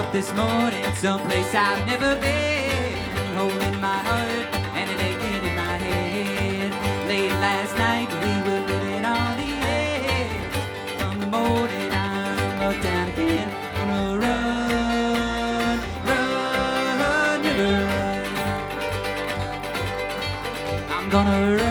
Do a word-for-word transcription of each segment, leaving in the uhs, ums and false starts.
up this morning, someplace I've never been, holding my heart and it aching in my head. Late last night we were living on the edge. From the morning I'm up down again. Gonna run, run, river, run. I'm gonna run.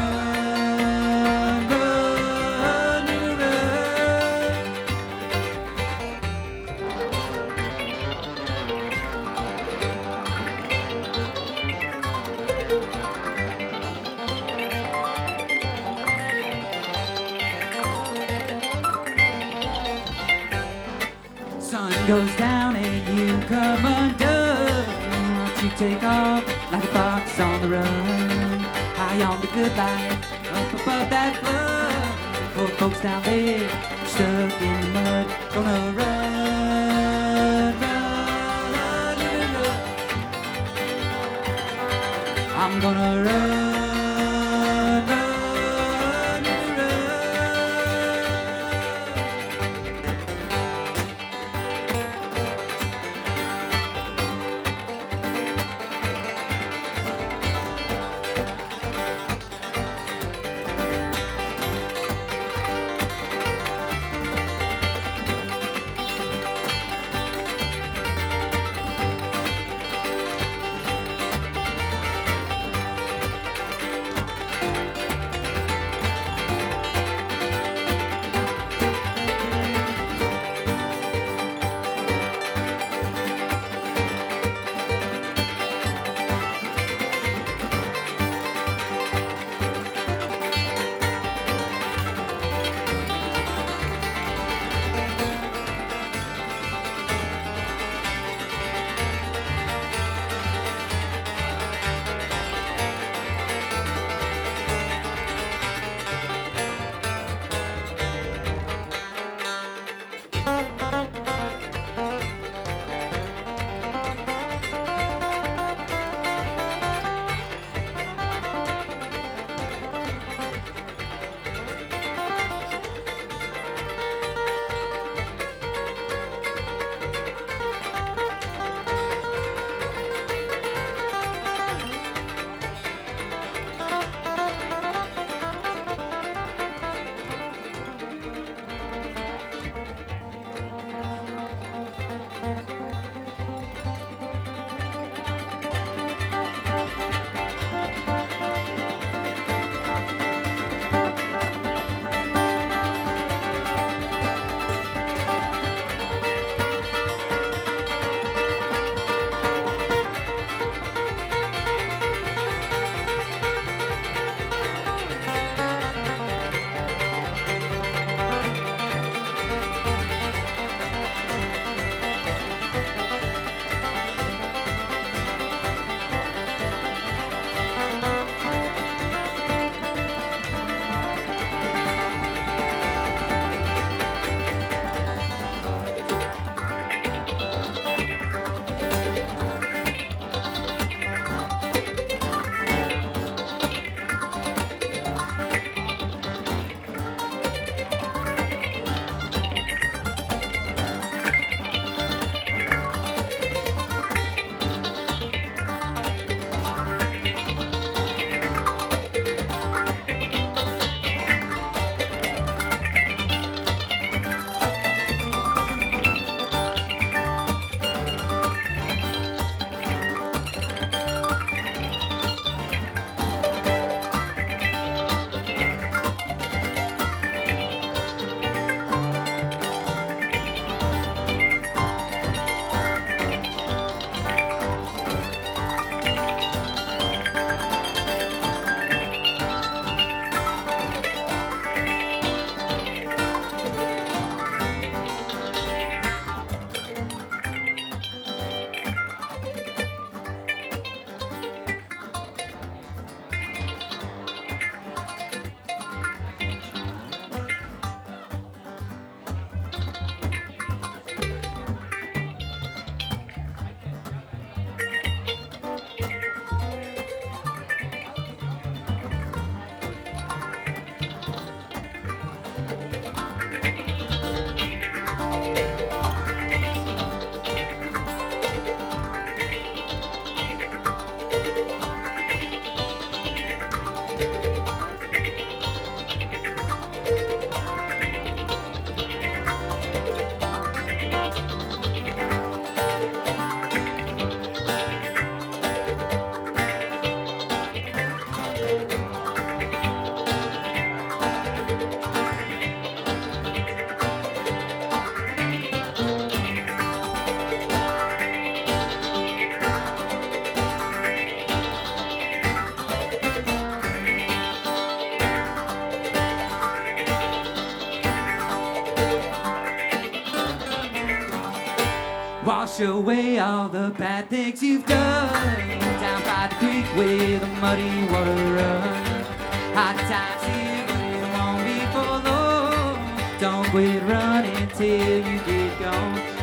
Sun goes down and you come undone. Won't you take off like a fox on the run? High on the good life, up above that flood. Poor folks down there, stuck in the mud. Gonna run, run, run, run, run. I'm gonna run. Wash away all the bad things you've done. Down by the creek where the muddy water runs. Hot times here, but it won't be for long. Don't quit running till you get gone.